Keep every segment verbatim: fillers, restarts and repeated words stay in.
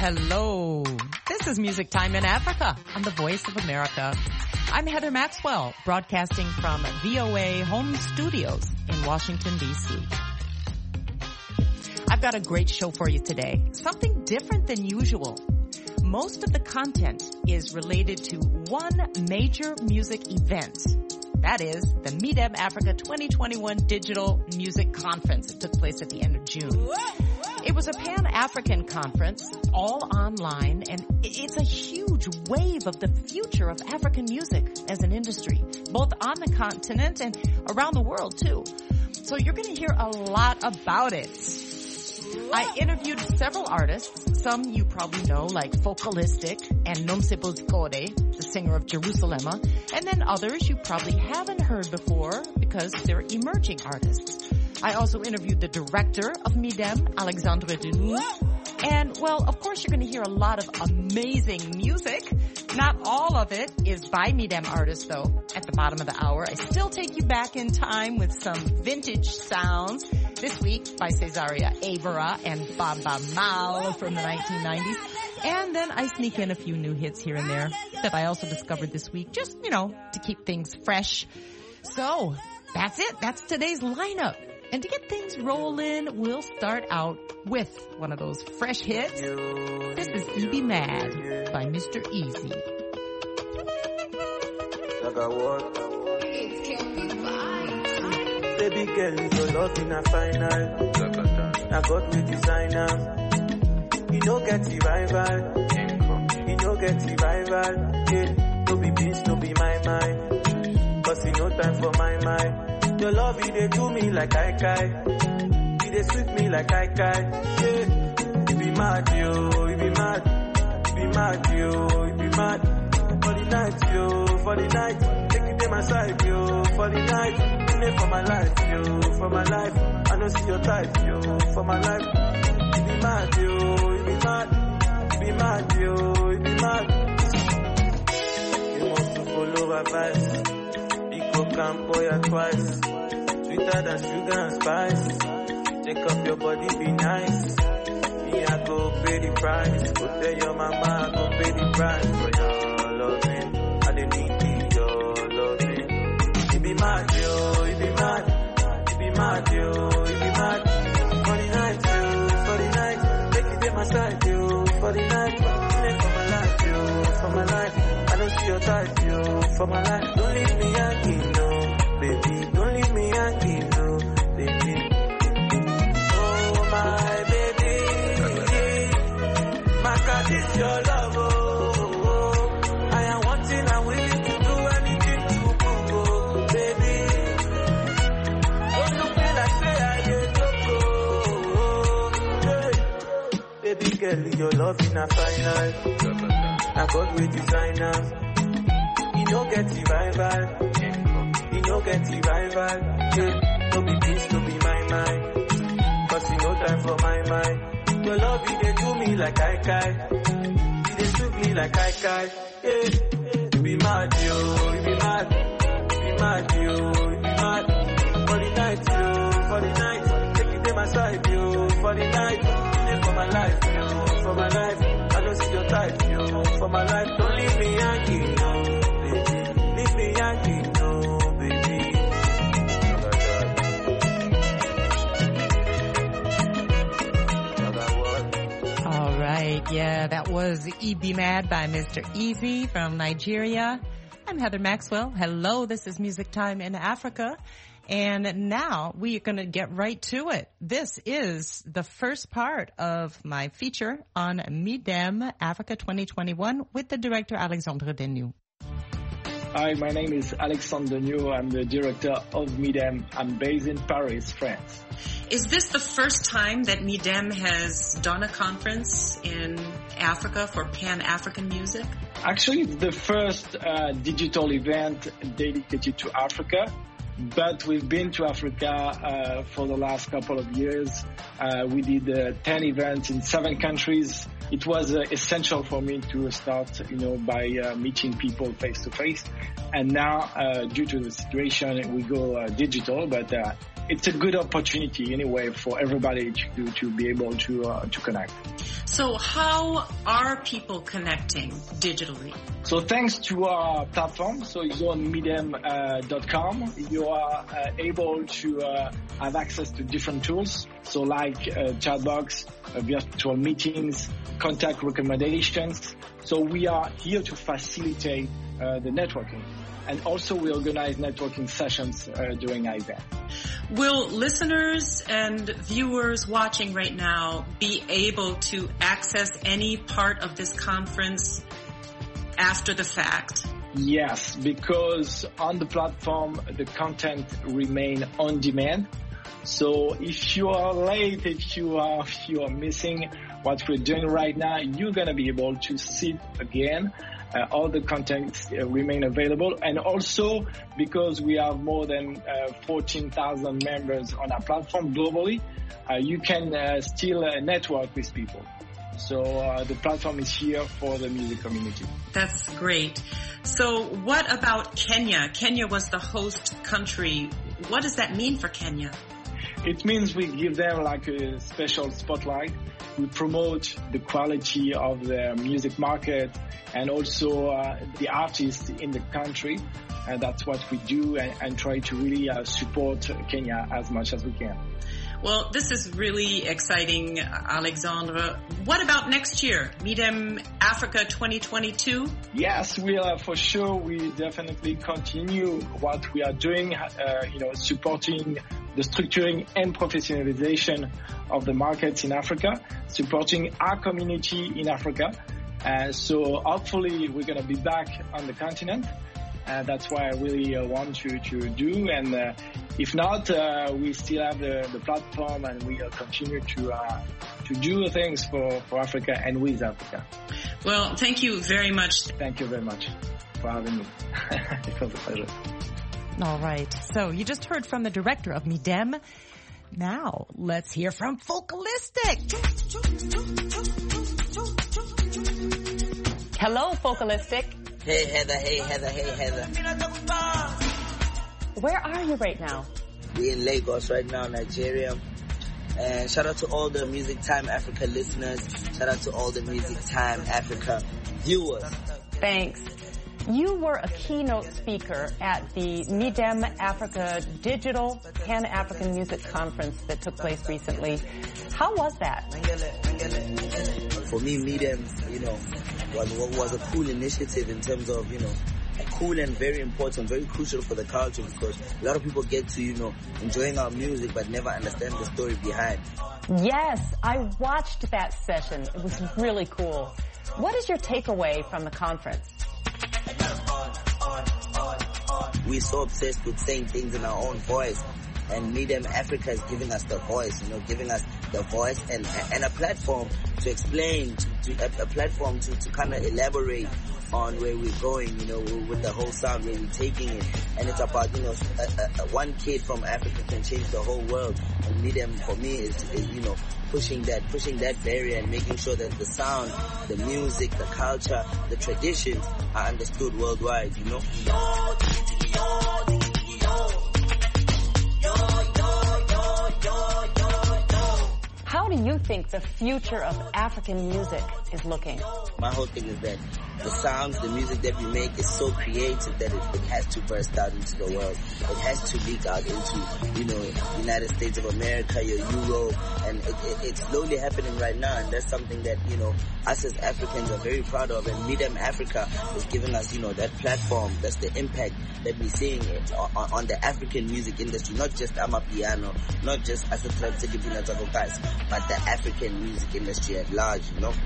Hello. This is Music Time in Africa on the Voice of America. I'm Heather Maxwell, broadcasting from V O A home studios in Washington, D C. I've got a great show for you today. Something different than usual. Most of the content is related to one major music event. That is the MIDEM Africa twenty twenty-one Digital Music Conference. It took place at the end of June. It was a Pan-African conference, all online, and it's a huge wave of the future of African music as an industry, both on the continent and around the world, too. So you're going to hear a lot about it. I interviewed several artists, some you probably know, like Focalistic and Nomsebo Zikode, the singer of Jerusalema, and then others you probably haven't heard before because they're emerging artists. I also interviewed the director of MIDEM, Alexandre Denou. And, well, of course you're going to hear a lot of amazing music. Not all of it is by MIDEM artists, though. At the bottom of the hour, I still take you back in time with some vintage sounds. This week by Cesaria Evora and Baba Mal from the nineteen nineties. And then I sneak in a few new hits here and there that I also discovered this week, just, you know, to keep things fresh. So, that's it. That's today's lineup. And to get things rolling, we'll start out with one of those fresh hits. This is E B Mad by Mister Easy. Baby girl, your love in a final. I got me designer. You don't get the rival. You don't get the rival. Yeah, no be beans, no be my mind. Cause you no time for my mind. Your love, it they do me like I kai. It they sweet me like I kai. Yeah, you be mad, yo, you be mad. You be mad, yo, you be mad. For the night, yo, for the night. Take it to my side, yo, for the night. For my life, yo, for my life. I don't see your type, yo, for my life. You be mad, yo, you be mad. You be mad, yo, you be mad. You want to follow advice. Can boy at twice, sweeter than sugar and spice. Take up your body, be nice. Me, I go pay the price. Go tell your mama, I go pay the price for your loving. I don't need your loving. You be mad, yo, you be mad. You be mad, yo, you be mad. For the night, yo, for the night. Make it in my side, yo, for the night. For my life, yo, for my life. I don't see your type, yo, for my life. Don't leave me hanging, no, baby. Don't leave me hanging, no, baby. Oh, my baby. My God is your love, oh, oh, oh. I am wanting and willing to do anything to go, oh, baby. Don't look me like say I get loco, oh, oh, hey. Baby girl, your love in a final. I got with designer. You don't get the rival. You don't get the rival. Yeah, no be peace, no be my mind. Cause you no time for my mind. Your love, you they do me like I kai. You they suit me like I kai. Yeah, you be mad, yo, you be mad. You be mad, yo, you be mad. For the night, yo, for the night. Take it to my side, yo, for the night. Yeah, for my life, yo, for my life. I don't see your type, yo, for my life. Don't leave me hanging, no, baby. Leave me hanging, no, baby. All right, yeah, that was E B Mad by Mister Easy from Nigeria. I'm Heather Maxwell. Hello, this is Music Time in Africa. And now we are going to get right to it. This is the first part of my feature on MIDEM Africa twenty twenty-one with the director Alexandre Denou. Hi, my name is Alexandre Denou. I'm the director of MIDEM. I'm based in Paris, France. Is this the first time that MIDEM has done a conference in Africa for Pan-African music? Actually, it's the first uh, digital event dedicated to Africa. But we've been to Africa uh, for the last couple of years. Uh, we did uh, ten events in seven countries it was uh, essential for me to start, you know, by uh, meeting people face to face. And now, uh, due to the situation, we go uh, digital, but uh, it's a good opportunity anyway for everybody to, to be able to, uh, to connect. So how are people connecting digitally? So thanks to our platform, so you go on midem dot com, uh, you are uh, able to uh, have access to different tools, so like uh, chat box, uh, virtual meetings, contact recommendations. So we are here to facilitate uh, the networking. And also we organize networking sessions uh, during our event. Will listeners and viewers watching right now be able to access any part of this conference after the fact? Yes, because on the platform, the content remain on demand. So if you are late, if you are, if you are missing what we're doing right now, you're going to be able to see it again. Uh, all the content uh, remain available. And also because we have more than uh, fourteen thousand members on our platform globally, uh, you can uh, still uh, network with people. So uh, the platform is here for the music community. That's great. So what about Kenya? Kenya was the host country. What does that mean for Kenya? It means we give them like a special spotlight. We promote the quality of the music market and also uh, the artists in the country. And that's what we do, and, and try to really uh, support Kenya as much as we can. Well, this is really exciting, Alexandre. What about next year? Midem Africa twenty twenty-two? Yes, we are for sure. We definitely continue what we are doing, uh, you know, supporting the structuring and professionalization of the markets in Africa, supporting our community in Africa. Uh, so hopefully we're going to be back on the continent. Uh, that's why I really uh, want to, to do. And uh, if not, uh, we still have the, the platform, and we uh, continue to uh, to do things for, for Africa and with Africa. Well, thank you very much. Thank you very much for having me. It was a pleasure. All right. So you just heard from the director of Midem. Now let's hear from Focalistic. Hello, Focalistic. Hey Heather, hey Heather, hey Heather. Where are you right now? We're in Lagos right now, Nigeria. And shout out to all the Music Time Africa listeners. Shout out to all the Music Time Africa viewers. Thanks. You were a keynote speaker at the Midem Africa Digital Pan-African Music Conference that took place recently. How was that? For me, Midem, you know, was, was a cool initiative in terms of, you know, cool and very important, very crucial for the culture, because a lot of people get to, you know, enjoying our music but never understand the story behind. Yes, I watched that session. It was really cool. What is your takeaway from the conference? We're so obsessed with saying things in our own voice, and Midem Africa is giving us the voice, you know, giving us the voice and and a platform to explain, to, to a, a platform to, to kind of elaborate on where we're going, you know, with the whole sound, where we're taking it. And it's about, you know, a, a, a one kid from Africa can change the whole world. And Midem, for me, is, is, you know, pushing that, pushing that barrier and making sure that the sound, the music, the culture, the traditions are understood worldwide, you know. How do you think the future of African music is looking? My whole thing is that the sounds, the music that we make is so creative that it, it has to burst out into the world. It has to leak out into, you know, United States of America, your Europe, and it, it, it's slowly happening right now, and that's something that, you know, us as Africans are very proud of, and Midem Africa is giving us, you know, that platform. That's the impact that we're seeing it on, on the African music industry, not just Amapiano, not just Asatrap guys, but the African music industry at large, you know.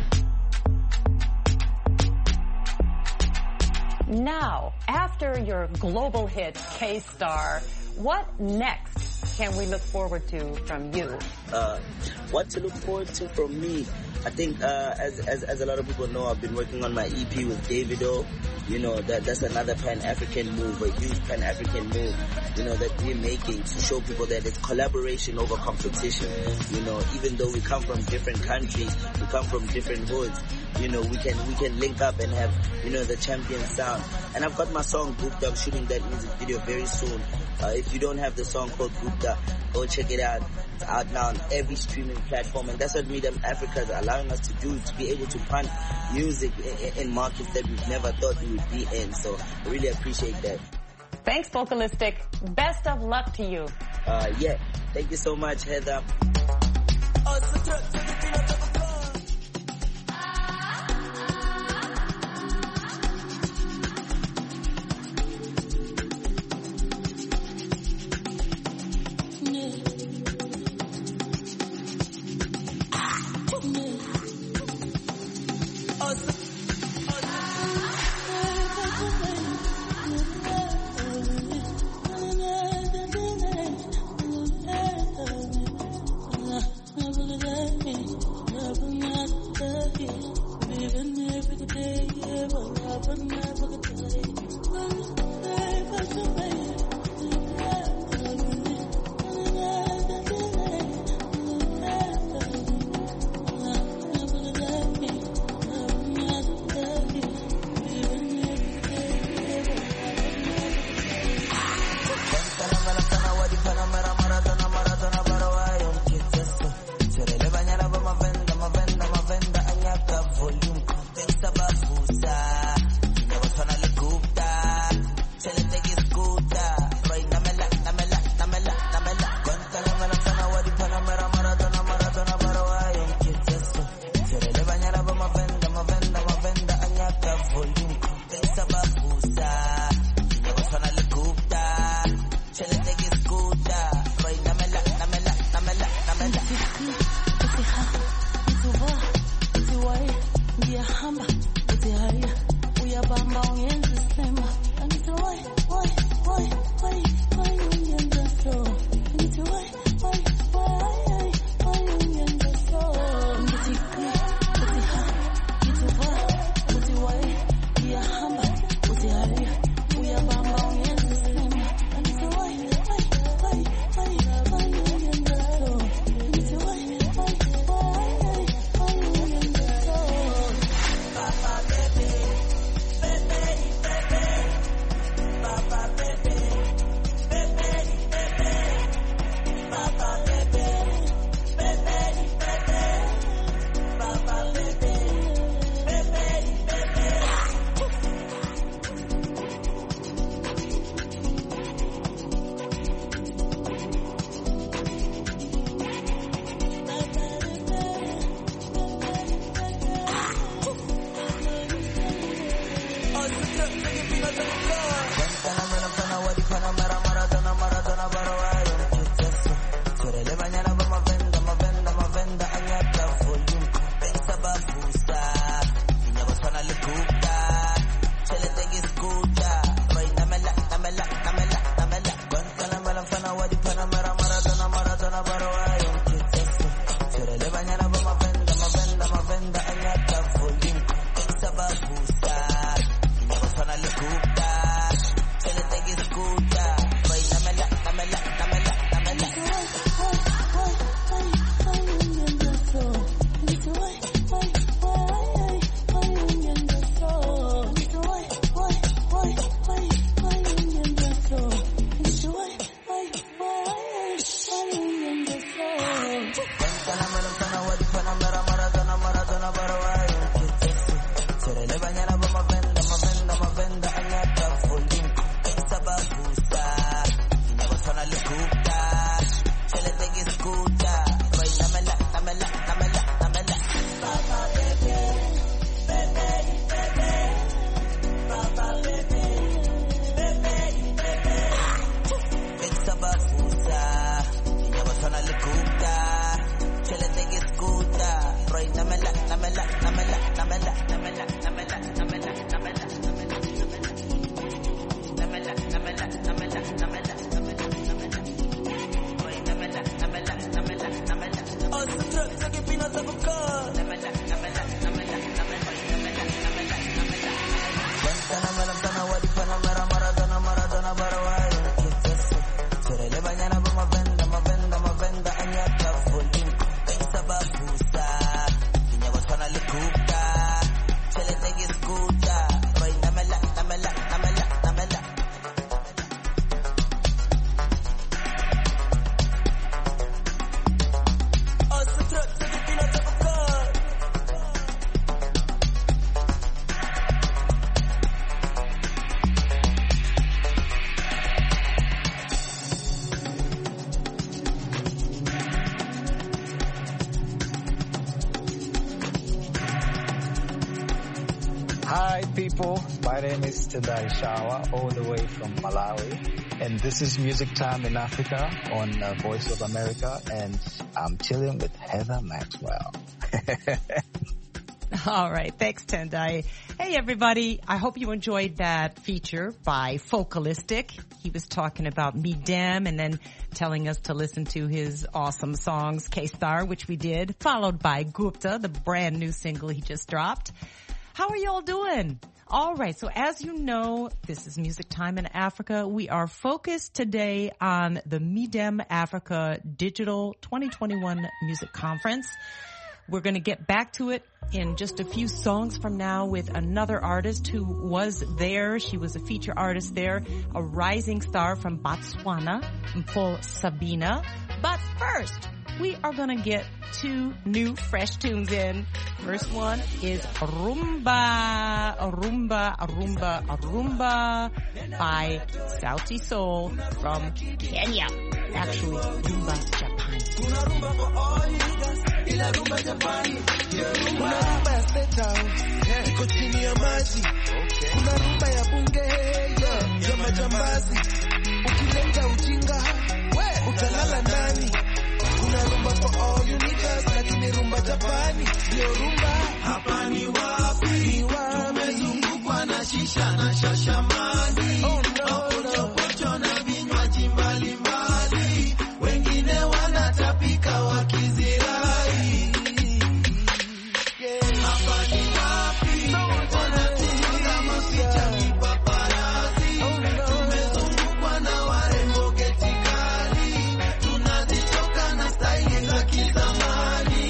Now, after your global hit, K-Star, what next? can we look forward to from you? Uh, what to look forward to from me? I think, uh, as, as as a lot of people know, I've been working on my E P with Davido. You know, that that's another Pan-African move, a huge Pan-African move, you know, that we're making to show people that it's collaboration over competition. You know, even though we come from different countries, we come from different hoods, you know, we can we can link up and have, you know, the champion sound. And I've got my song Gupta. I'm shooting that music video very soon. Uh, if you don't have the song called Gupta, go check it out. It's out now on every streaming platform, and that's what Medium Africa is allowing us to do, to be able to punt music in, in markets that we've never thought we would be in. So I really appreciate that. Thanks, Vocalistic. Best of luck to you. Uh, yeah, thank you so much, Heather. Hi people, my name is Tendai Shawa, all the way from Malawi, and this is Music Time in Africa on uh, Voice of America, and I'm chilling with Heather Maxwell. All right, thanks Tendai. Hey everybody, I hope you enjoyed that feature by Focalistic. He was talking about Midem and then telling us to listen to his awesome songs, K-Star, which we did, followed by Gupta, the brand new single he just dropped. How are y'all doing? All right, so as you know, this is Music Time in Africa. We are focused today on the Midem Africa Digital twenty twenty-one Music Conference. We're going to get back to it in just a few songs from now with another artist who was there. She was a feature artist there, a rising star from Botswana, Mpho Sabina. But first, we are going to get two new fresh tunes in. First one is Rumba, Rumba, Rumba, Rumba by Sauti Sol from Kenya. Actually, Rumba Japan. Kuna rumba for all you niggas, ila rumba Japani. Kuna rumba ya State House, iko chini ya maji. Kuna rumba ya bunge, ya majambazi. Ukileta ujinga, utalala ndani. Kuna rumba for all you niggas, lakini rumba Japani. Yo rumba, hapa ni wapi? Tumezungukwa na shisha na shashamani. Oh no, no. Pocho na vinywaji mbalimbali. Wengine wanatapika wakizirai. Hapa ni wapi? Wanatunga maficha kipaparazi. Tumezungukwa na warembo geti kali. Tunazichoka na staili za kizamani.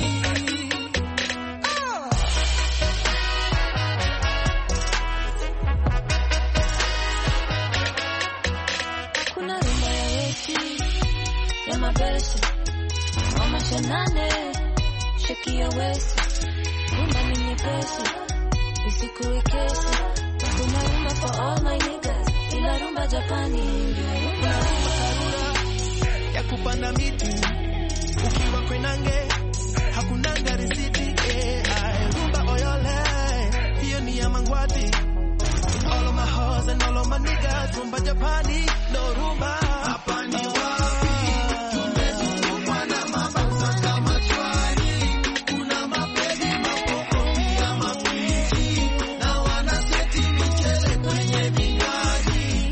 Kuna rumba ya weti, ya mabesi, mama shanane, sheki ya wesi, rumba ni nyepesi, isikuwe kesi. Kuna rumba for all my niggas, ila rumba Japani, rumba Karura, ya kupanda miti, ukiwa kwenange, hakunanga risiti, eh, ay, rumba oyole, hiyo ni ya mangwati. All of my hoes and all of my niggas, rumba Japani, no rumba. Hapa ni wapi? Tumezungukwa na mabausa kama chwari. Kuna mapedi, mapoko, pia mapichi. Na wanaseti michele kwenye vinywaji.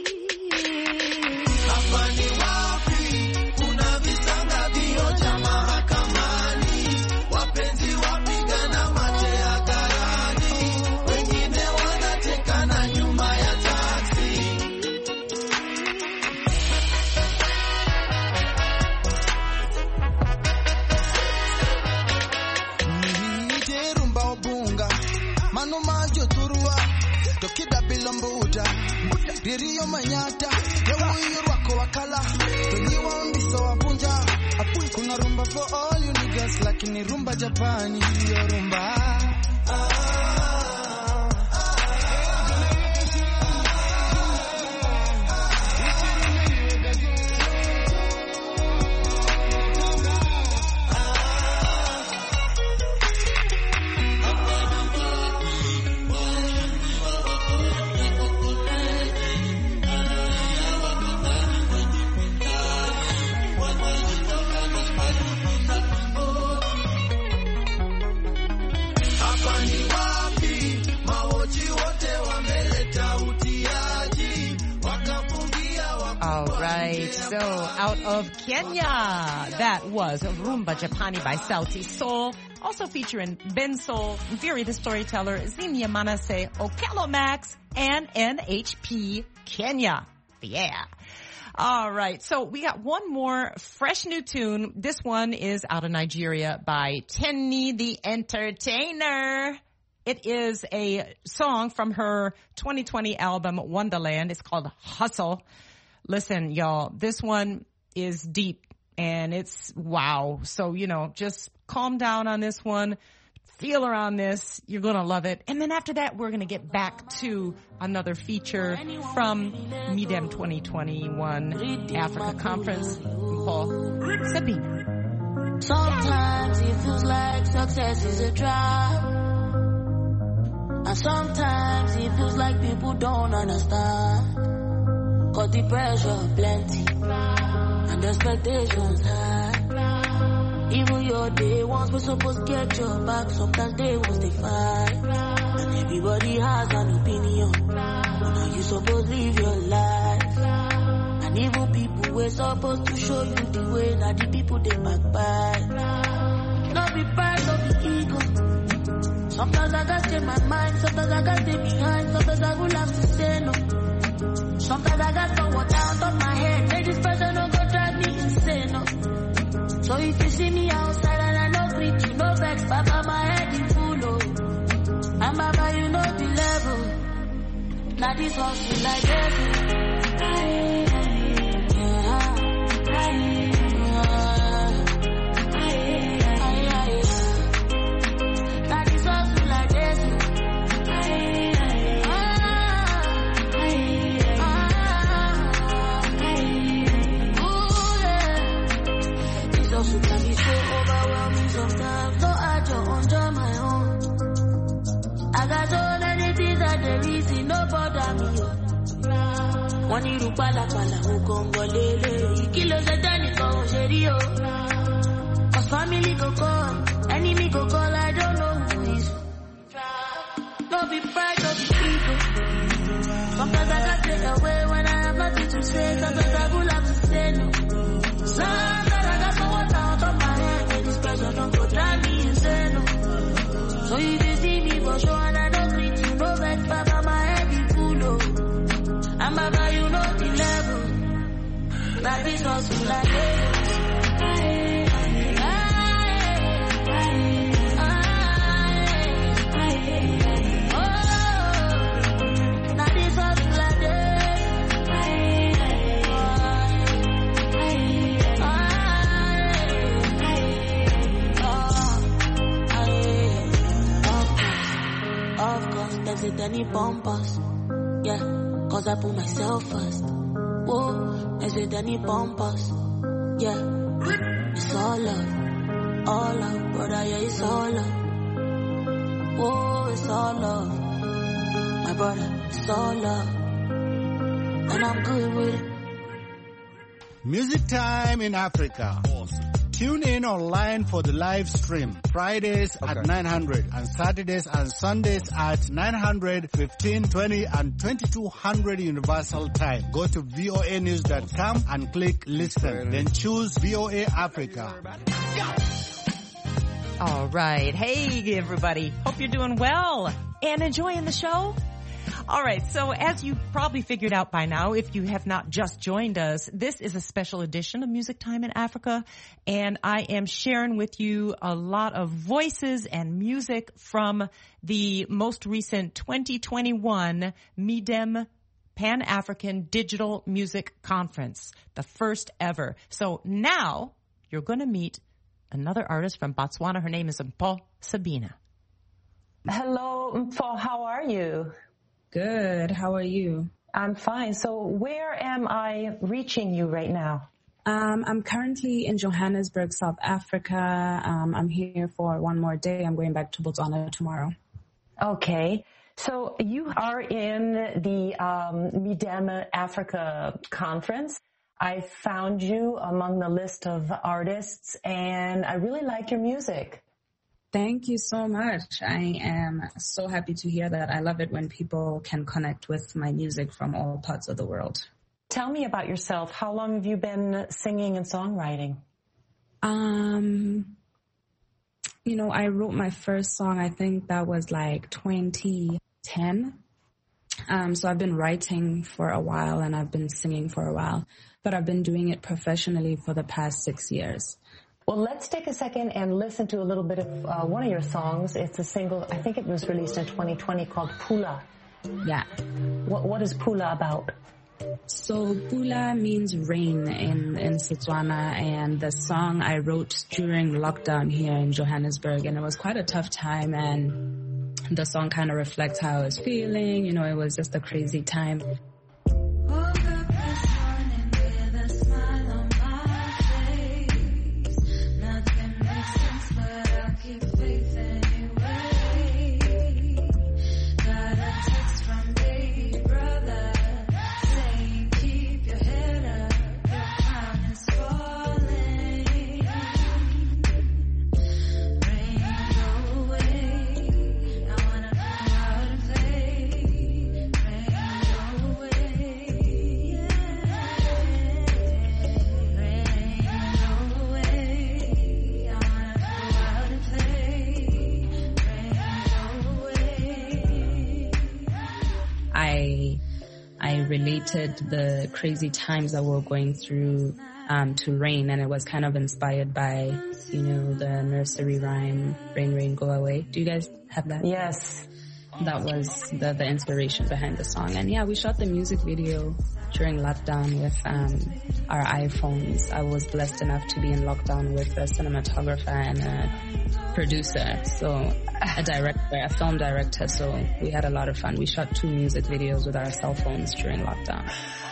Hapa ni wapi? Kuna visanga vioja mahakamani. Wapenzi wapigana mate hadharani. Wengine wanatekana nyuma ya taksi. Niite rumba obunga, mano majo turua, tokida bilombuda, ririyo manyata, yawu iyo rwako wakala, tonyiwa undiso wapunja. Kuna rumba for all you niggas, lakini rumba Japani, yo rumba. Hapa ni wapi? out of Kenya. That was Rumba Japani by Sauti Sol. Also featuring Ben Soul, Viri the Storyteller, Zinia Manase, Okello Max, and N H P Kenya. Yeah. All right. So we got one more fresh new tune. This one is out of Nigeria by Tenny the Entertainer. It is a song from her twenty twenty album Wonderland. It's called Hustle. Listen, y'all, this one is deep and it's wow. So, you know, just calm down on this one. Feel around this. You're going to love it. And then after that, we're going to get back to another feature from Midem twenty twenty-one Africa Conference. Paul Sabina. Sometimes it feels like success is a trap. And sometimes it feels like people don't understand. Cause the pressure plenty and the expectations high. Even your day ones were supposed to get your back. Sometimes they want to fight. And everybody has an opinion. But now you supposed to live your life. And even people were supposed to show you the way. Now the people they backbite. Not be proud of the ego. Sometimes I gotta change my mind. Sometimes I gotta stay behind. Sometimes I will have to say no. Sometimes I got someone down on my head. Make this person don't go drive me insane, no. So if you see me outside and I no greet you, no vex, Baba, my head is full, oh. And Baba, you know the level. Now this one feel like this. Now this one feel like this. Also can be so overwhelming sometimes. So I don't enjoy my own. I got so many things that there is no bother me. One iru pala pala ukongolele. Kilo zetani ko sherio. Cause family go call, enemy go call. I don't know who is. Don't be proud, don't be ego. Sometimes I got take away when I have nothing to say. Sometimes I will have to say no. Sometimes don't go drive me insane, no. So if you see me for sure and I don't greet you, no vex, Baba, my head is full, oh. And Baba, you know the level. That this was full like this. Oh, now this was full like this. Is it any bumpers? Yeah, cause I put myself first. Whoa, is it any bumpers? Yeah, it's all love, all love, brother, yeah, it's all love. Whoa, it's all love, my brother, it's all love, and I'm good with it. Music Time in Africa. Awesome. Tune in online for the live stream. Fridays okay. at nine hundred and Saturdays and Sundays at nine hundred, fifteen twenty and twenty-two hundred Universal Time. Go to V O A news dot com and click listen. Then choose V O A Africa. All right. Hey, everybody. Hope you're doing well and enjoying the show. All right, so as you probably figured out by now, if you have not just joined us, this is a special edition of Music Time in Africa, and I am sharing with you a lot of voices and music from the most recent twenty twenty-one Midem Pan-African Digital Music Conference, the first ever. So now you're going to meet another artist from Botswana. Her name is Mpho Sabina. Hello, Mpho. How are you? Good. How are you? I'm fine. So where am I reaching you right now? Um, I'm currently in Johannesburg, South Africa. Um, I'm here for one more day. I'm going back to Botswana tomorrow. Okay. So you are in the um, Midem Africa conference. I found you among the list of artists, and I really like your music. Thank you so much. I am so happy to hear that. I love it when people can connect with my music from all parts of the world. Tell me about yourself. How long have you been singing and songwriting? Um, you know, I wrote my first song, I think that was like twenty ten. Um, so I've been writing for a while and I've been singing for a while, but I've been doing it professionally for the past six years. Well, let's take a second and listen to a little bit of uh, one of your songs. It's a single, I think it was released in twenty twenty, called Pula. Yeah. What, what is Pula about? So Pula means rain in, in Setswana, and the song I wrote during lockdown here in Johannesburg, and it was quite a tough time, and the song kind of reflects how I was feeling. You know, it was just a crazy time. Related the crazy times that we're going through um, to rain, and it was kind of inspired by, you know, the nursery rhyme, Rain, Rain, Go Away. Do you guys have that? Yes. That was the, the inspiration behind the song. And yeah, we shot the music video during lockdown with um, our iPhones. I was blessed enough to be in lockdown with a cinematographer and a producer, so a director, a film director, so we had a lot of fun. We shot two music videos with our cell phones during lockdown.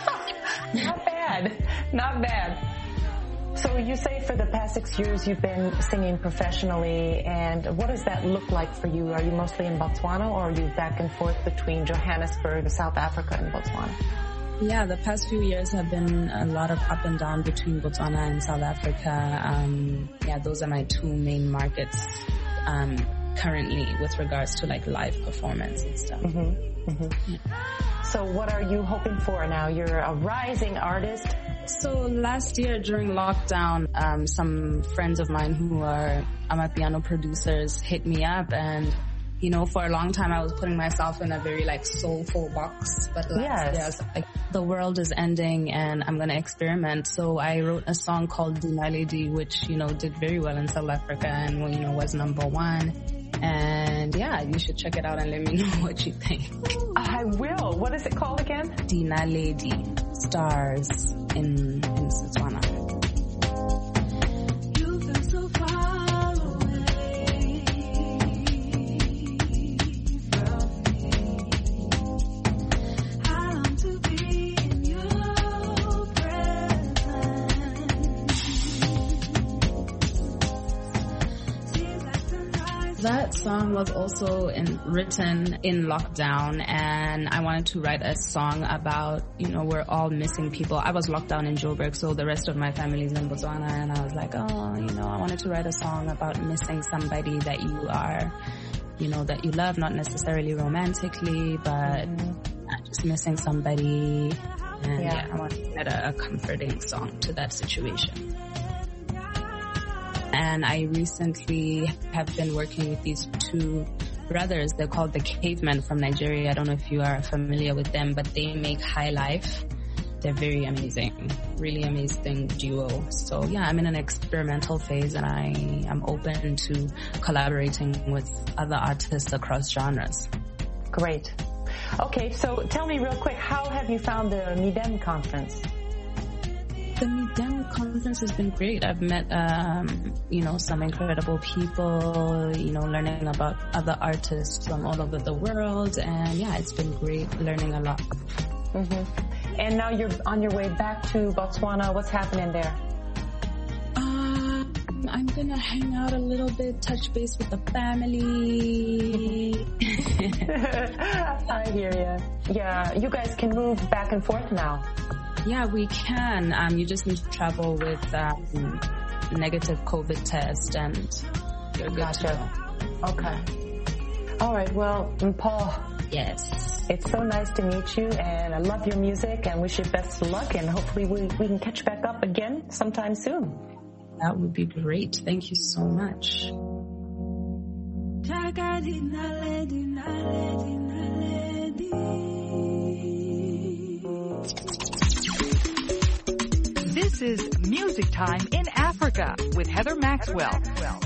Not bad. Not bad. So you say for the past six years you've been singing professionally, and what does that look like for you? Are you mostly in Botswana, or are you back and forth between Johannesburg, South Africa, and Botswana? Yeah, the past few years have been a lot of up and down between Botswana and South Africa. Um, yeah, those are my two main markets um, currently with regards to like live performance and stuff. Mm-hmm. Mm-hmm. Yeah. So what are you hoping for now? You're a rising artist. So last year during lockdown, um, some friends of mine who are amapiano producers hit me up, and you know, for a long time I was putting myself in a very like soulful box, but last yes. year I was like, the world is ending and I'm gonna experiment. So I wrote a song called Dinaledi, which, you know, did very well in South Africa and, you know, was number one. And yeah, you should check it out and let me know what you think. I will. What is it called again? Dinaledi, stars in, in Setswana. That song was also in, written in lockdown, and I wanted to write a song about, you know, we're all missing people. I was locked down in Joburg, so the rest of my family is in Botswana, and I was like, oh, you know, I wanted to write a song about missing somebody that you are, you know, that you love, not necessarily romantically, but mm-hmm. just missing somebody. And yeah, yeah I wanted to write a, a comforting song to that situation. And I recently have been working with these two brothers. They're called the Cavemen from Nigeria. I don't know if you are familiar with them, but they make High Life. They're very amazing, really amazing duo. So yeah, I'm in an experimental phase, and I am open to collaborating with other artists across genres. Great. Okay, so tell me real quick, how have you found the MIDEM conference? The MIDEM conference has been great. I've met, um, you know, some incredible people, you know, learning about other artists from all over the world. And yeah, it's been great learning a lot. Mm-hmm. And now you're on your way back to Botswana. What's happening there? Uh, I'm gonna hang out a little bit, touch base with the family. I hear you. Yeah, you guys can move back and forth now. Yeah, we can. Um, you just need to travel with um, negative COVID test, and you're good gotcha. to go. Okay. All right. Well, Paul, Yes. It's so nice to meet you, and I love your music and wish you best of luck, and hopefully we, we can catch back up again sometime soon. That would be great. Thank you so much. This is Music Time in Africa with Heather Maxwell.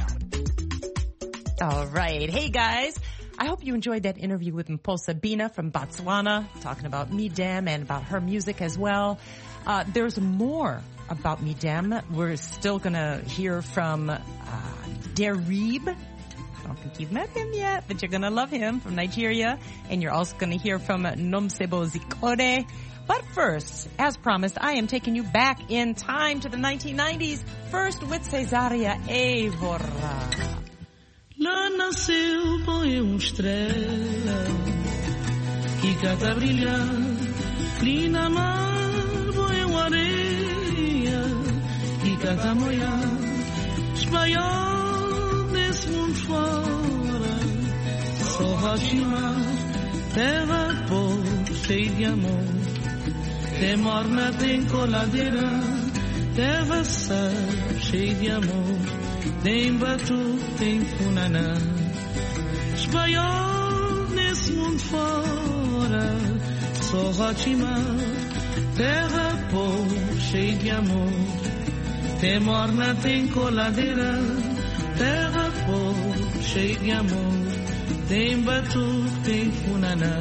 All right. Hey, guys. I hope you enjoyed that interview with Mposa Bina from Botswana, talking about Midem and about her music as well. Uh, there's more about Midem. We're still going to hear from uh, Derib. I don't think you've met him yet, but you're going to love him, from Nigeria. And you're also going to hear from Nomsebo Zikode. But first, as promised, I am taking you back in time to the nineteen nineties, first with Cesaria Évora. Lá nasceu boi uma estrela que cata a brilhar, ali na mar boi uma areia que cata a molhar, espalhado nesse mundo fora, só Rochimar, terra pobre, cheia de amor. Tem morna, tem coladeira, terra sal, cheia de amor. Tem batu, tem funaná, espalhado nesse mundo fora, só Rochimar, terra pobre, cheia de amor. Tem morna, tem coladeira, terra pobre, cheia de amor. Tem batu, tem funaná.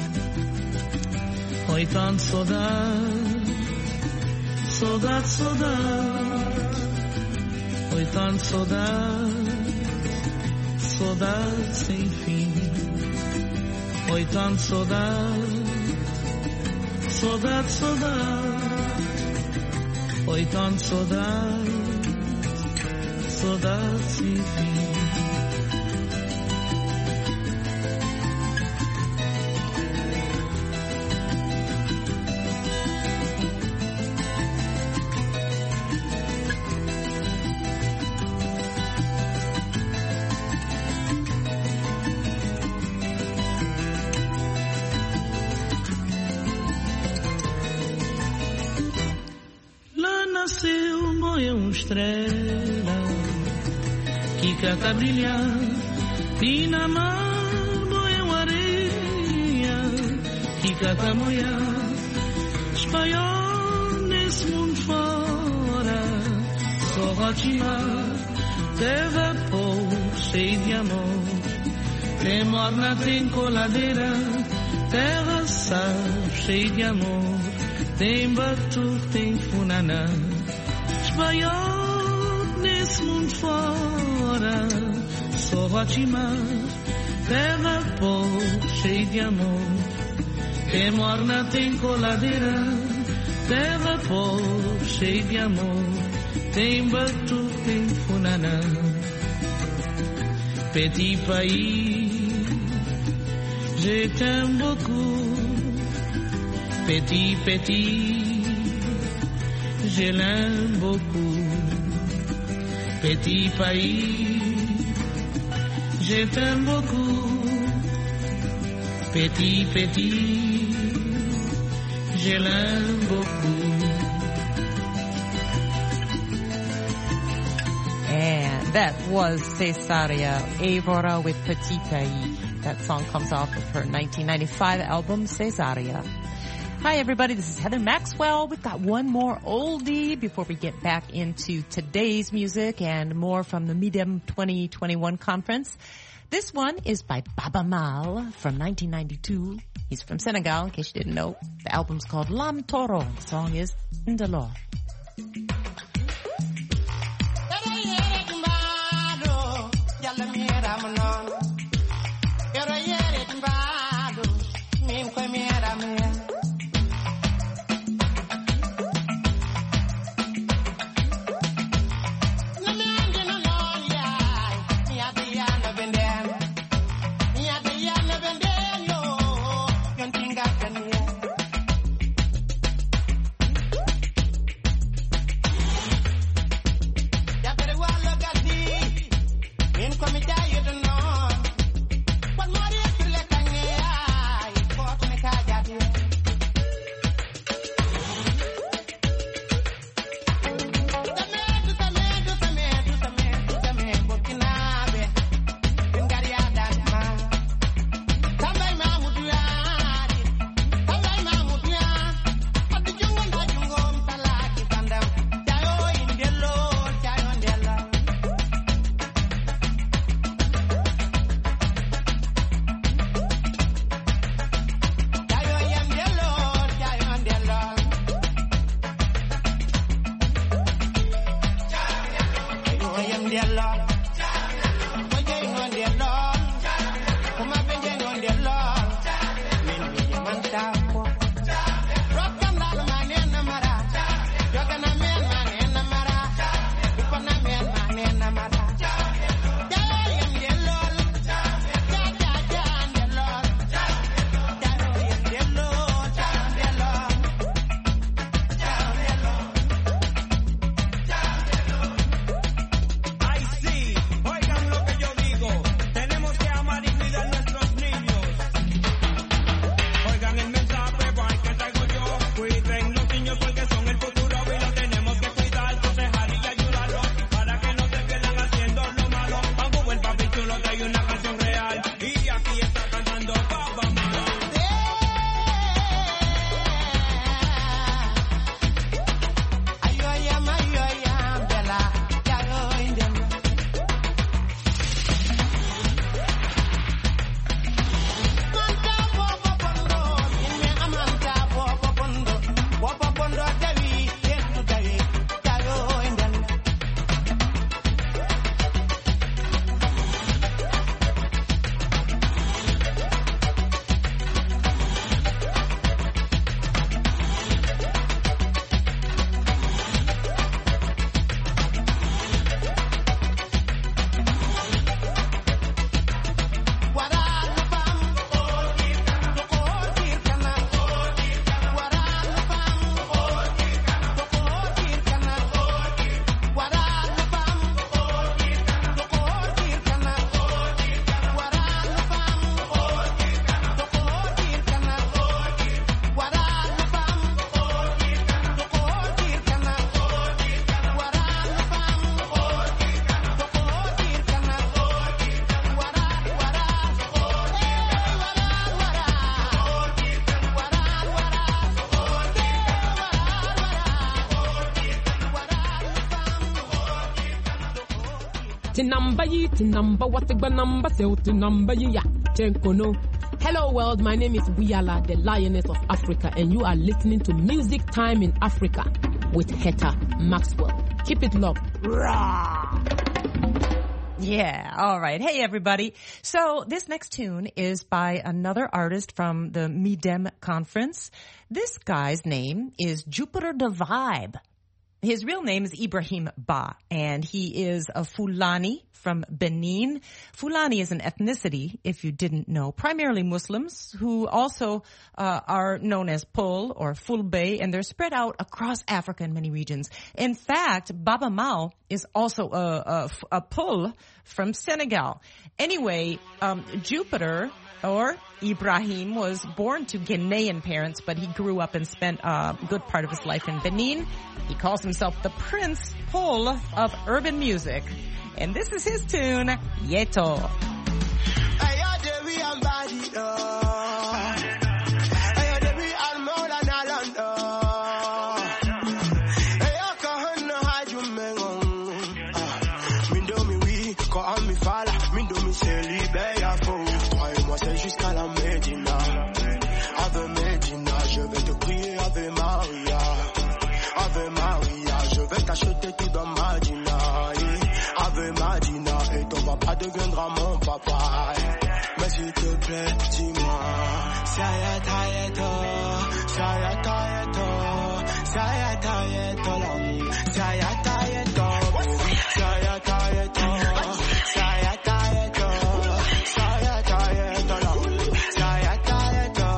Oi, tanto saudade, saudade, saudade. Oi, tanto saudade, saudade sem fim. Oi, tanto saudade, saudade, saudade. Oi, tanto saudade, saudade sem fim. Estrela que cata a brilhar, e na mar boia uma areia que cata a molhar, espalhou nesse mundo fora, só Rochimar, terra pobre, cheia de amor. Tem morna, tem coladeira, terra sal, cheia de amor. Tem batu, tem funaná, espalhado nesse mundo fora, só Rochimar, terra pobre, cheia de amor. Tem morna, tem coladeira, terra pobre, cheia de amor. Tem batu, tem funaná. Petit pays, je t'aime beaucoup. Petit, petit, je l'aime beaucoup. Petit pays, je t'aime beaucoup. Petit, petit, je l'aime beaucoup. And that was Cesaria Évora with Petit Pays. That song comes off of her nineteen ninety-five album, Cesaria. Hi, everybody. This is Heather Maxwell. We've got one more oldie before we get back into today's music and more from the Midem twenty twenty-one conference. This one is by Baba Mal from nineteen ninety-two. He's from Senegal, in case you didn't know. The album's called Lam Toro. The song is Ndalo. Come Tinamba yi, tinamba watigba namba se tinamba yi ya. Tenkono. Hello world, my name is Buyala, the Lioness of Africa, and you are listening to Music Time in Africa with Heather Maxwell. Keep it locked. Rah! Yeah, all right. Hey, everybody. So this next tune is by another artist from the Midem Conference. This guy's name is Jupiter the Vibe. His real name is Ibrahim Ba, and he is a Fulani from Benin. Fulani is an ethnicity, if you didn't know, primarily Muslims, who also uh, are known as Pul or Fulbe, and they're spread out across Africa in many regions. In fact, Baba Mao is also a, a, a Pul from Senegal. Anyway, um, Jupiter, or Ibrahim, was born to Ghanaian parents, but he grew up and spent a good part of his life in Benin. He calls himself the Prince Pul of urban music. And this is his tune, Yeto. Deviendra mon papa. Mais s'il te plaît, dis-moi, Sayata Yeto, Sayata Yeto, Sayata Yeto, Sayata Yeto, Sayata Yeto, Sayata Yeto, Sayata Yeto, Sayata Yeto.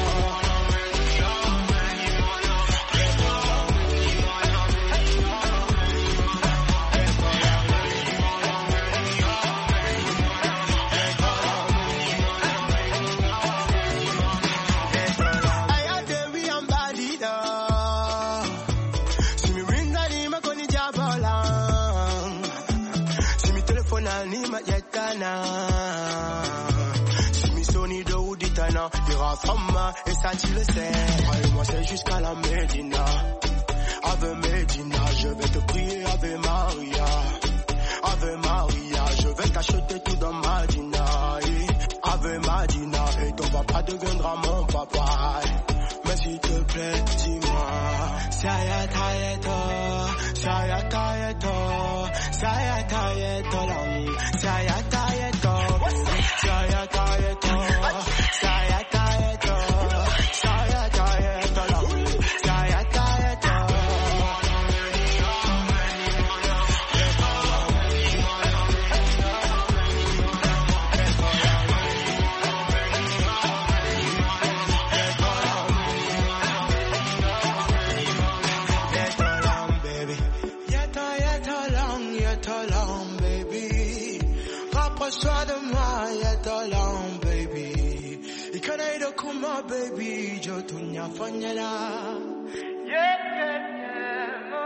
Femme, et ça tu le sais. Et moi c'est jusqu'à la Médina. Ave Médina, je vais te prier Ave Maria. Ave Maria, je vais t'acheter tout dans Madina. Ave Madina, et ton papa deviendra mon papa. Mais s'il te plaît, dis-moi, Sayata Yeto, Sayata Yeto, Sayata Yeto, Sayata Yeto, Sayata Yeto. Sois de moi, yeto long, baby. Ikanaido kuma, baby. Jotunya fanyela. Yeah, yeah, yeah, my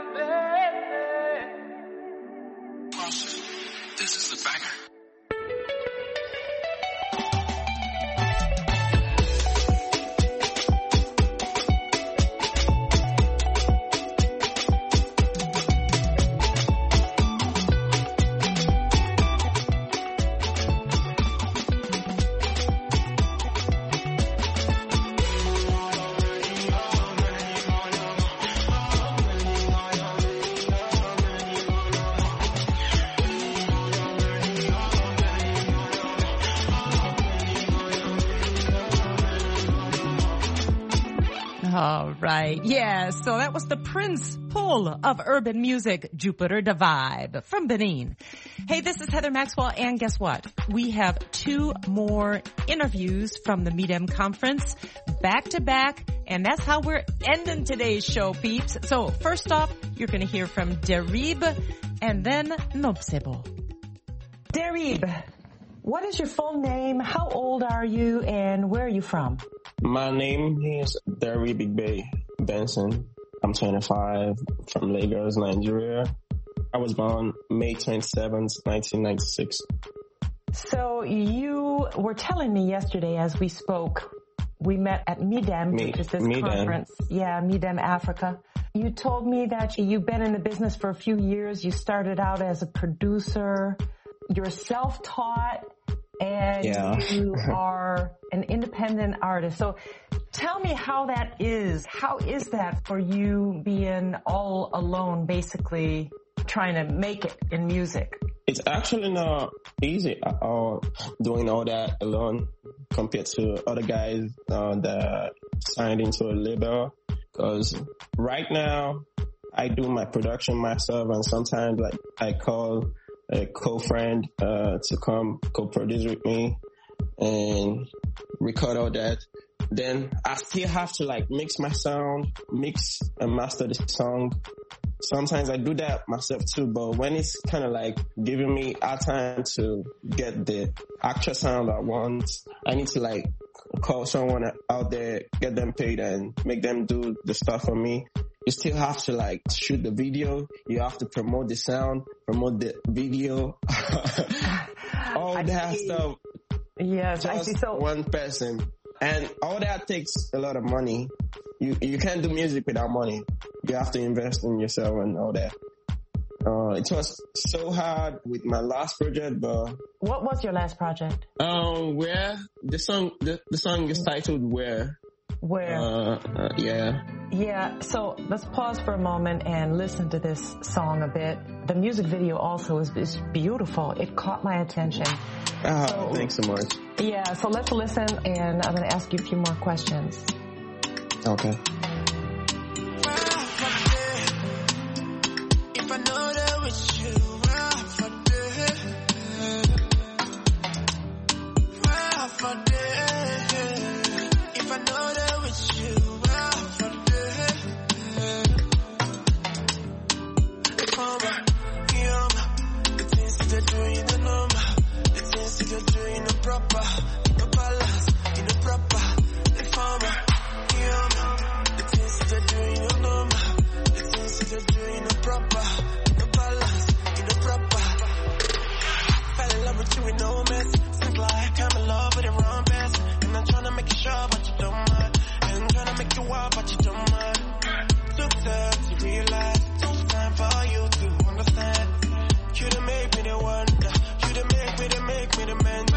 baby. This is the banger. All right. Yeah, so that was the Prince Pul of urban music, Jupiter the Vibe from Benin. Hey, this is Heather Maxwell, and guess what? We have two more interviews from the Midem Conference back to back, and that's how we're ending today's show, peeps. So first off, you're going to hear from Derib and then Nobsebo. Derib, what is your full name? How old are you, and where are you from? My name is Derib Igbe Benson. I'm twenty-five, from Lagos, Nigeria. I was born May twenty-seventh, nineteen ninety-six. So you were telling me yesterday as we spoke, we met at Midem, Me, which is this Midem. conference. Yeah, Midem Africa. You told me that you've been in the business for a few years. You started out as a producer. you're self-taught and yeah. you are an independent artist. So tell me how that is. How is that for you being all alone, basically trying to make it in music? It's actually not easy at all doing all that alone compared to other guys uh, that signed into a label. Because right now, I do my production myself, and sometimes like I call a co-friend uh, to come co-produce with me and record all that. Then I still have to like mix my sound, mix and master the song. Sometimes I do that myself too, but when it's kind of like giving me a time to get the actual sound I want, I need to like call someone out there, get them paid and make them do the stuff for me. You still have to like shoot the video. You have to promote the sound, promote the video, all I that see. stuff. Yes, Just I see. So one person. And all that takes a lot of money. You you can't do music without money. You have to invest in yourself and all that. Uh, it was so hard with my last project, but what was your last project? um, where the song the, the song is titled Where. Where? Uh, uh, yeah. Yeah, so let's pause for a moment and listen to this song a bit. The music video also is, is beautiful. It caught my attention. Oh, so, thanks so much. Yeah, so let's listen, and I'm going to ask you a few more questions. Okay. If I know that with you, ride for day. Ride for day. If I know that with you, ride for day. If I'm a young, the things that you're doing, you don't know. The things that you're doing, you know, proper. You know, balance, you know, proper. If I'm a young, the things that you're doing, you don't know. The things that you're doing, you know, proper. You know, balance, you know, proper. Fell in love with you with no mess. Seems like I'm in love with the wrong best. And I'm trying to make you sure, but you don't mind. And I'm trying to make you wild, but you don't mind. Took time to realize, took time for you to understand. You done make me the wonder. You done make me the make me the man.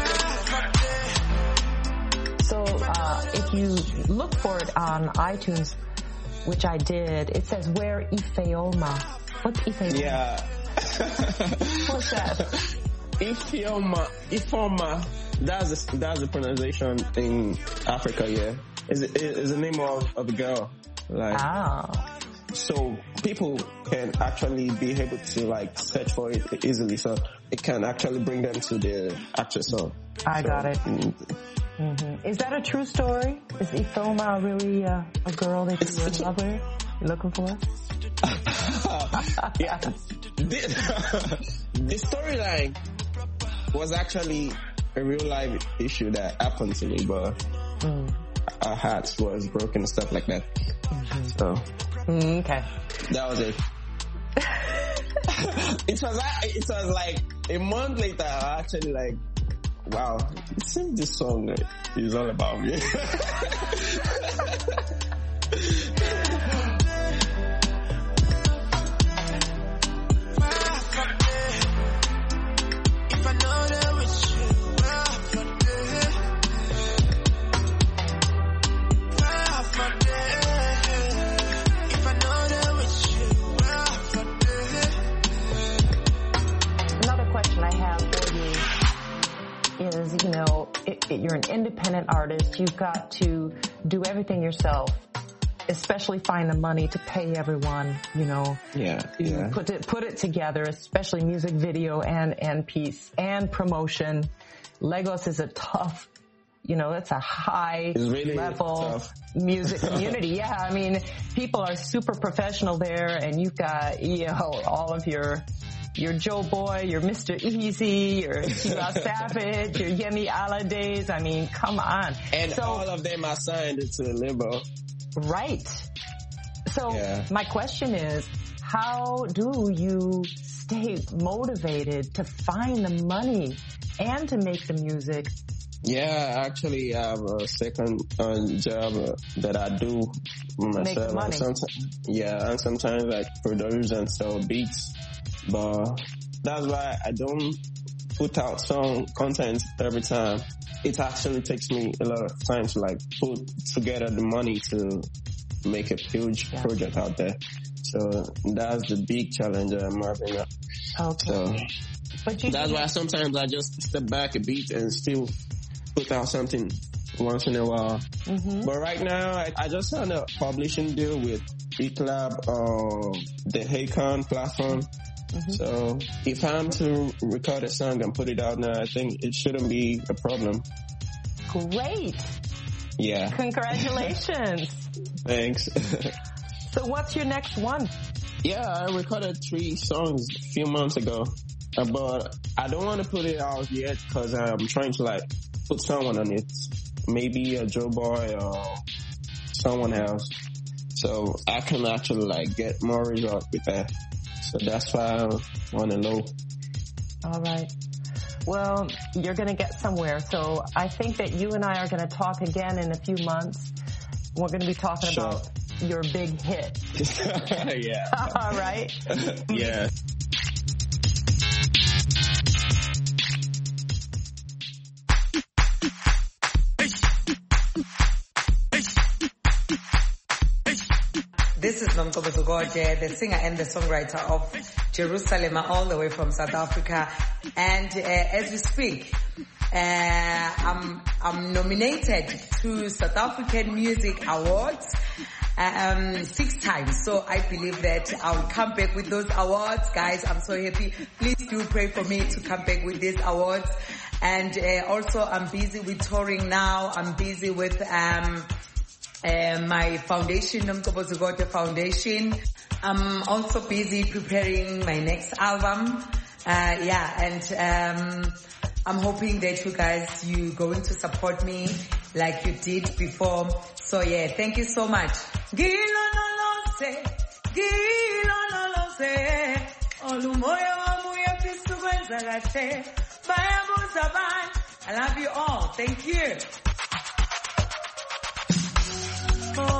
So uh, if you look for it on iTunes, which I did, it says Where Ifeoma. What's Ifeoma? Yeah. What's that? Ifeoma, Ifeoma. That's the, that's the pronunciation in Africa. Yeah, is is the name of, of a girl. Like, ah. So people can actually be able to like search for it easily. So it can actually bring them to the actual song. I so, got it. Mm, Mm-hmm. Is that a true story? Is Ifeoma really uh, a girl that you were in love with? You looking for? Yeah. The, the storyline was actually a real life issue that happened to me, but mm. our hearts was broken and stuff like that. Mm-hmm. So mm, okay, that was it. it was it was like a month later. I actually like. Wow, it seems this song is all about me. Is, you know, it, it, you're an independent artist. You've got to do everything yourself, especially find the money to pay everyone, you know. Yeah, yeah. Put it, put it together, especially music video and, and piece and promotion. Lagos is a tough, you know, that's a high really level tough. music community. Yeah, I mean, people are super professional there, and you've got, you know, all of your your Joe Boy, your Mister Easy, your Tiwa Savage, your Yemi Alades. I mean, come on. And so, all of them are signed to a label. Right. So yeah. My question is, how do you stay motivated to find the money and to make the music? Yeah, I actually have a second uh, job uh, that I do myself. Make money. And sometimes, yeah, and sometimes I produce and sell beats. But that's why I don't put out song content every time, it actually takes me a lot of time to like put together the money to make a huge yeah. project out there. So that's the big challenge that I'm having. Okay. So but you that's why sometimes I just step back a bit and still put out something once in a while. Mm-hmm. But right now, I, I just signed a publishing deal with eClab, uh, the Haycon platform. Mm-hmm. So if I'm to record a song and put it out now, I think it shouldn't be a problem. Great. Yeah. Congratulations. Thanks. So what's your next one? Yeah, I recorded three songs a few months ago, uh, but I don't want to put it out yet because I'm trying to like put someone on it. Maybe a Joe Boy or someone else. So I can actually like get more results with that. So that's why I'm on the low. All right. Well, you're going to get somewhere. So I think that you and I are going to talk again in a few months. We're going to be talking sure. about your big hit. Yeah. All right. Yeah. This is Nomgcobo Zokode, the singer and the songwriter of Jerusalem, all the way from South Africa. And uh, as we speak, uh, I'm, I'm nominated to South African Music Awards um, six times. So I believe that I'll come back with those awards. Guys, I'm so happy. Please do pray for me to come back with these awards. And uh, also, I'm busy with touring now. I'm busy with... Um, Uh, my foundation, Nomgcobo Zokode Foundation. I'm also busy preparing my next album. Uh, yeah, and um, I'm hoping that you guys, you going to support me like you did before. So yeah, thank you so much. I love you all. Thank you. Oh.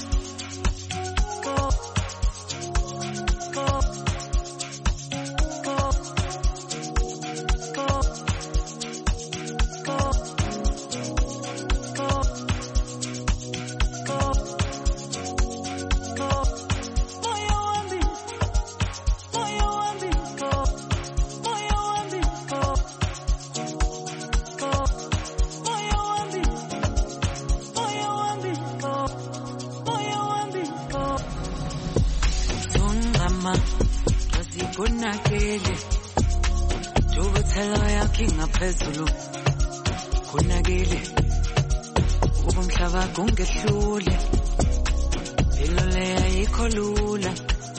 Kunakele Jubuthelo yakhe ngaphezulu Kunakele Ubumhlaba kungehlule Impilo le ayikho lula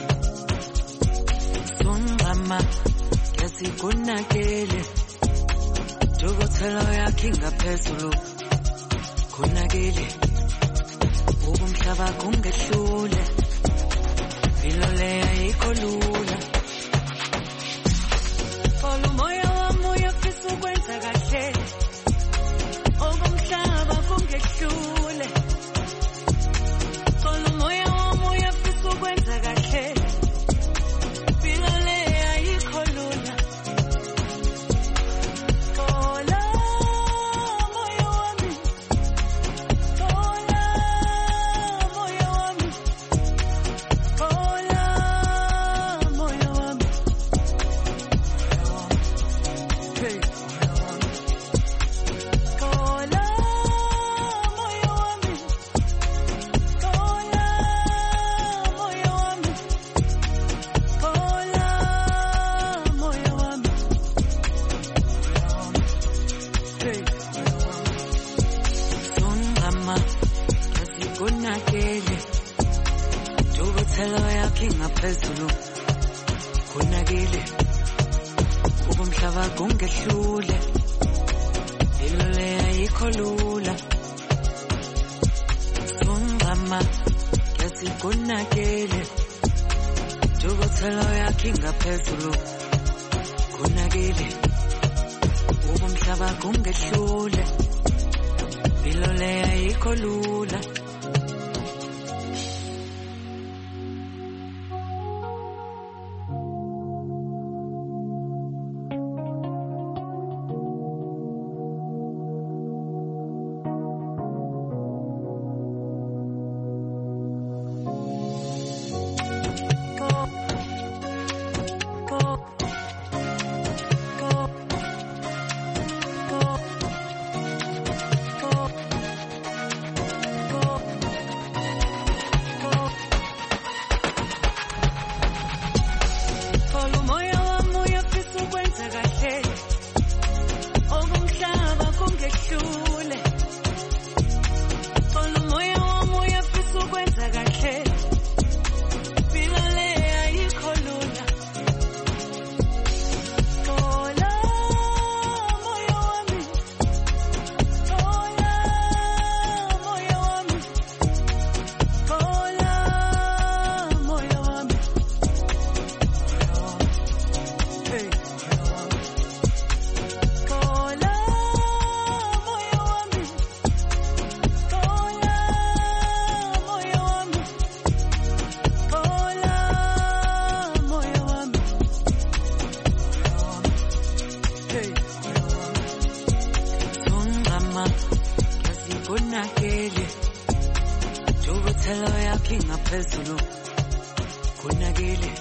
Sungama Yazi kunakele Jubuthelo yakhe ngaphezulu Kunakele Ubumhlaba kungehlule Impilo le ayikho lula Moya wa moya fisu kwenza kahle Okumhlaba kungehlule Kolo moya wa moya fisu kwenza kahle Bilale ayikho lula Kola moya wami Kola moya wami Kola moya wami Phezulu kunakile ubumhlaba kungehlule impilo le ayikho lula sungama yazi kunakile Jubuthelo yakhe ngaphezulu kunakile ubumhlaba kungehlule impilo le ayikho lula Konakele Jubutelo yakhe ngaphezulu Konakele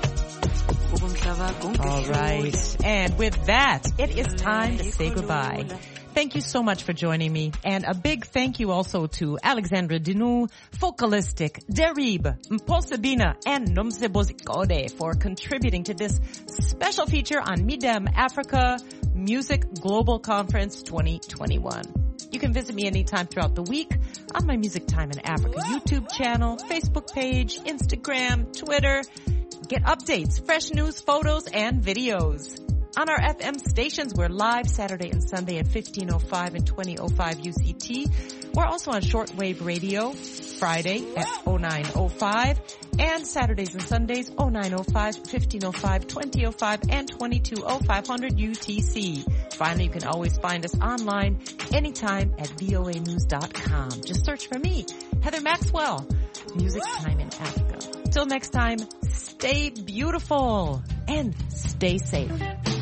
All right. And with that, it is time to say goodbye. Thank you so much for joining me. And a big thank you also to Alexandra Dinu, Focalistic, Derib, Mposabina, and Nomsebozikode for contributing to this special feature on Midem Africa Music Global Conference twenty twenty-one. You can visit me anytime throughout the week on my Music Time in Africa YouTube channel, Facebook page, Instagram, Twitter. Get updates, fresh news, photos, and videos. On our F M stations, we're live Saturday and Sunday at fifteen oh five and twenty oh five U C T. We're also on shortwave radio Friday at oh nine oh five and Saturdays and Sundays oh nine oh five, fifteen oh five, twenty oh five, and twenty-two oh five hundred U T C. Finally, you can always find us online anytime at V O A news dot com. Just search for me, Heather Maxwell, Music Time in Africa. Till next time, stay beautiful and stay safe.